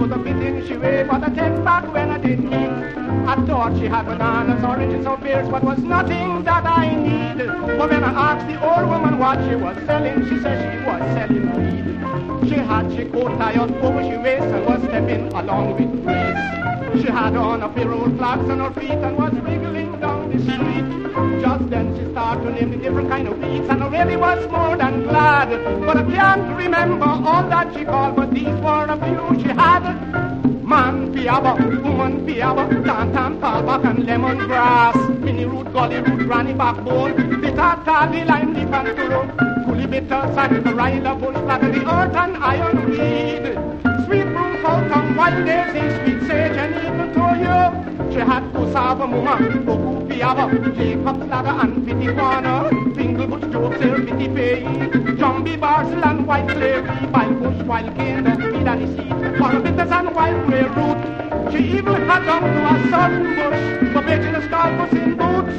was a fitting she way, but I take back when I did meet. I thought she had bananas, oranges, or beers, but was nothing that I need. But when I asked the old woman what she was selling, she said she was selling weed. She had she coat tie up over she waist and was stepping along with grace. She had on a pair of old flags on her feet and was wriggling down the street. Just then she started to name the different kind of weeds, and I really was more than glad. But I can't remember all that she called, but these were a few she had. Man piaba, woman piaba, tantan, talbak and lemongrass. Mini root, gully root, granny backbone, bitter, tardy, lime leaf and turo. Coolie bitter, sarsaparilla, bush, platter, the earth and iron weed. Sweet broom, fall tongue, wild daisy, sweet sage and even toyo. She had kusava muma, boku piaba, Jacob's ladder and pitiguana, Fingelbush, Joe, sail, pitty pay, Jumbie, basil and white clay, wild bush, wild cane, the speed and the seed, bitters and wild grey root. She even had down to a sudden bush, for making a scalpus in boots.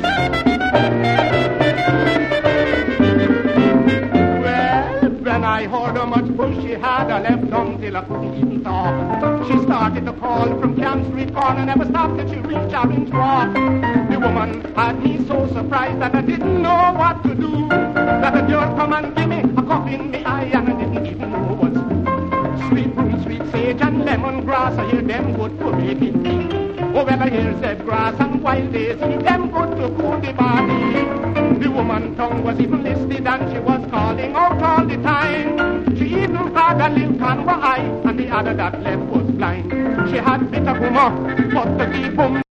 When I heard how much push she had, I left home till I couldn't even talk. She started to call from Camp Street corner, never stopped till she reached Orange Walk. The woman had me so surprised that I didn't know what to do. That a girl come and give me a cup in me eye, and I didn't even know what's sweet broom, sweet sage and lemongrass. I hear them good for making tea. Oh, well, I hear said grass and wild daisy, them good to cool the body. The woman's tongue was even listed and she was calling out all the time. She even had a little canva eye and the other that left was blind. She had bitter humor, but the deep